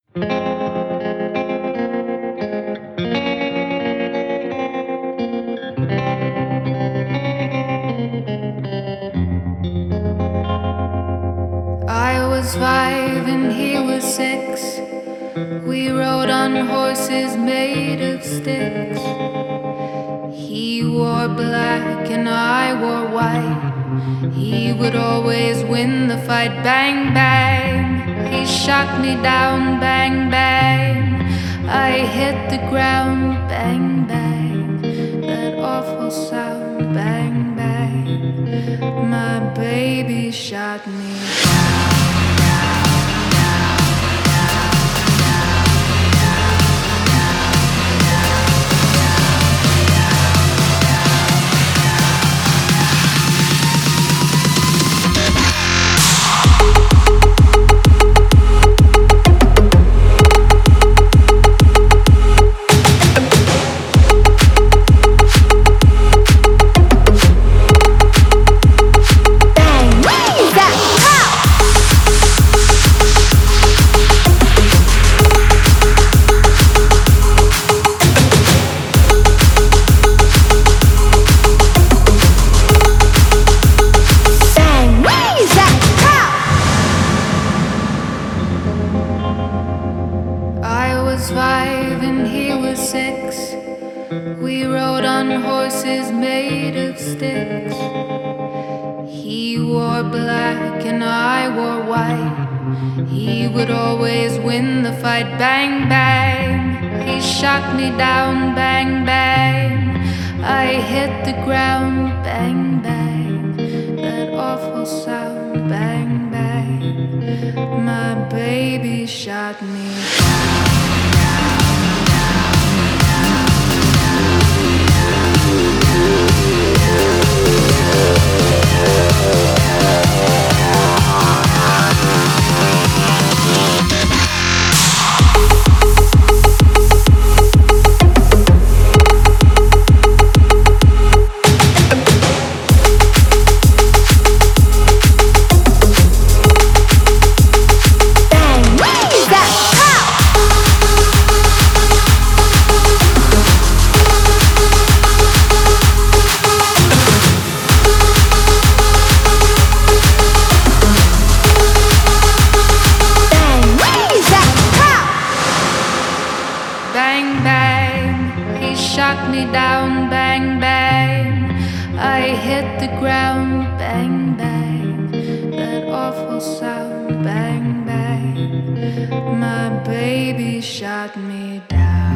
I was 5 and he was 6. We rode on horses made of sticks. He wore black and I wore white. He would always win the fight. Bang, bang. He shot me down. Bang, bang. I hit the ground. Bang, bang. That awful sound. Bang, bang. My baby shot me down. I was 5 and he was 6. We rode on horses made of sticks. He wore black and I wore white. He would always win the fight. Bang, bang. He shot me down. Bang, bang. I hit the ground. Bang, bang. That awful sound. Bang, bang. My baby shot me down. Bang, bang, he shot me down. Bang, bang, I hit the ground. Bang, bang, that awful sound. Bang, bang, my baby shot me down.